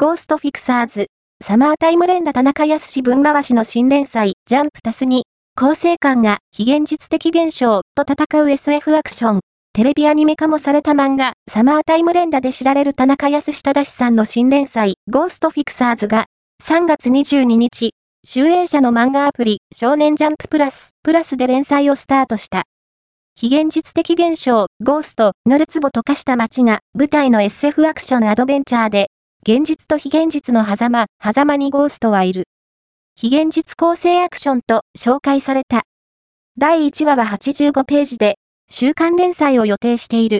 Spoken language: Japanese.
ゴーストフィクサーズ、サマータイム連打田中康分回しの新連載、ジャンプ+2、構成感が非現実的現象と戦う SF アクション、テレビアニメ化もされた漫画、サマータイム連打で知られる田中康忠さんの新連載、ゴーストフィクサーズが、3月22日、集英社の漫画アプリ、少年ジャンププラスで連載をスタートした。非現実的現象、ゴーストのるつぼ溶かした街が舞台の SF アクションアドベンチャーで、現実と非現実の狭間にゴーストはいる。非現実構成アクションと紹介された。第1話は85ページで、週刊連載を予定している。